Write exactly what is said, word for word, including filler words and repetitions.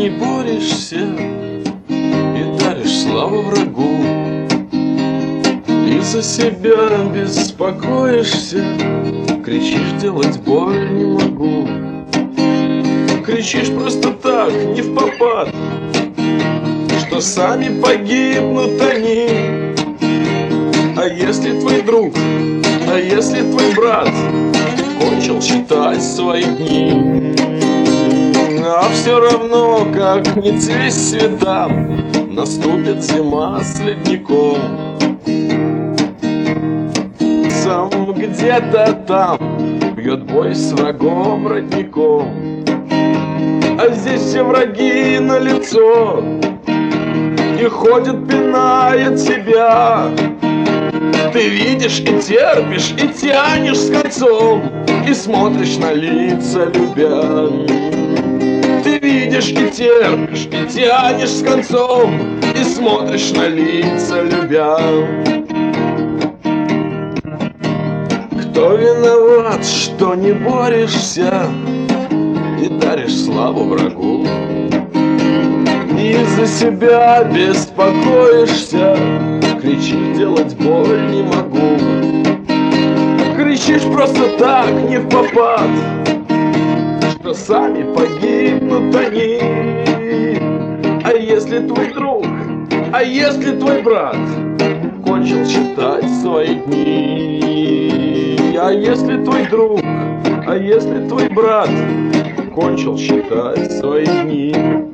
не борешься и даришь славу врагу, и за себя беспокоишься, кричишь: делать боль не могу. Кричишь просто так, не впопад, что сами погибнут они. А если твой друг, а если твой брат кончил считать свои дни, а все равно, как не цвесть цветам, наступит зима с ледником. Сам где-то там бьет бой с врагом родником, а здесь все враги налицо и ходят, пиная тебя. Ты видишь и терпишь, и тянешь с концом, и смотришь на лица, любя. Ты видишь и терпишь, и тянешь с концом, и смотришь на лица, любя. Кто виноват, что не борешься и даришь славу врагу, и за себя беспокоишься, кричишь: делать боль не могу. Кричишь просто так, не впопад, что сами погибнут они. А если твой друг, а если твой брат кончил считать свои дни, а если твой друг, а если твой брат кончил считать свои дни.